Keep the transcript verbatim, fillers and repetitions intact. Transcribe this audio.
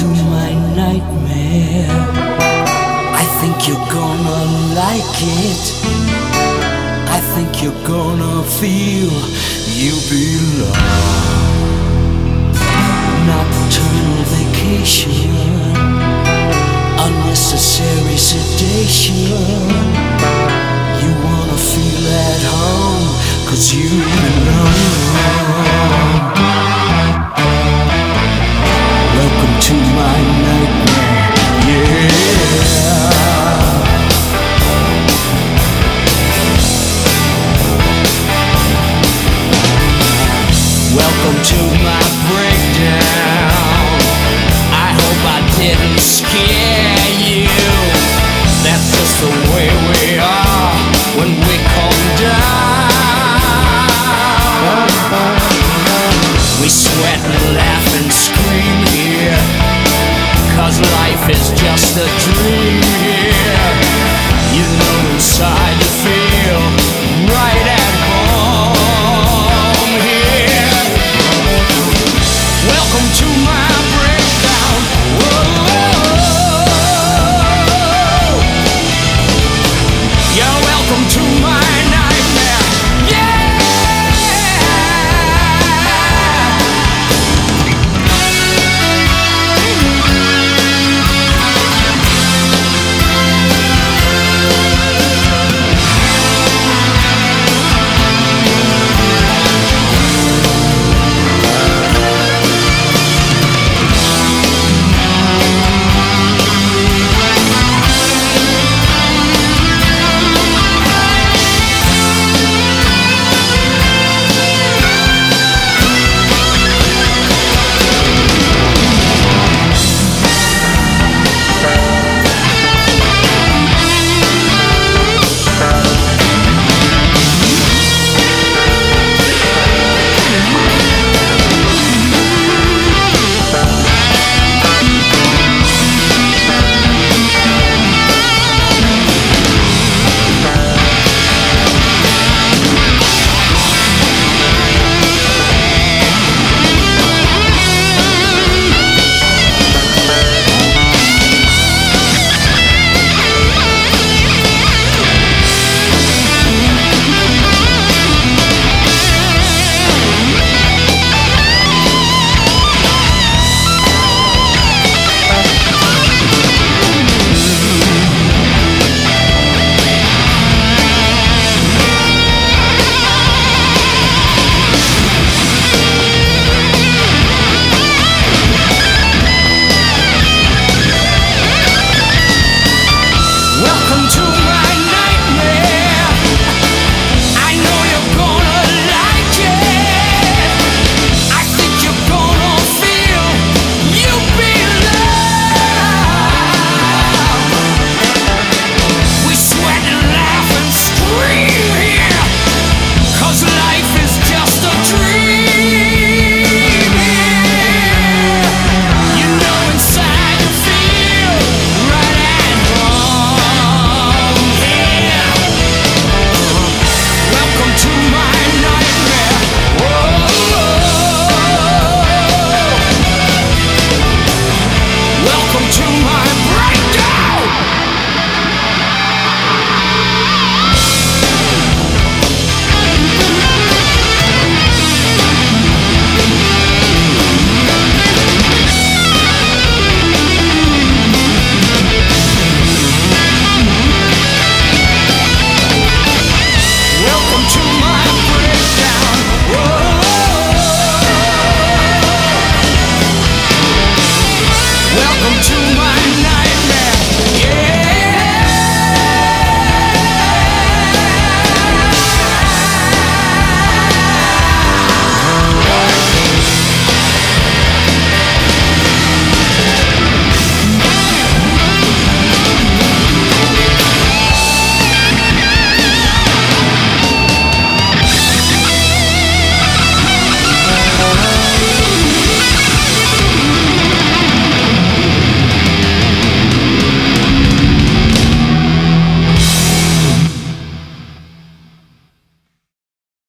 to my nightmare. I think you're gonna like it. I think you're gonna feel you belong. Nocturnal vacation, unnecessary sedation. You wanna feel at home, 'cause you belong. Welcome to my nightmare, yeah. Welcome to my breakdown. I hope I didn't scare you. That's just the way we are when we come down. We sweat and laugh and scream here, 'cause life is just a dream.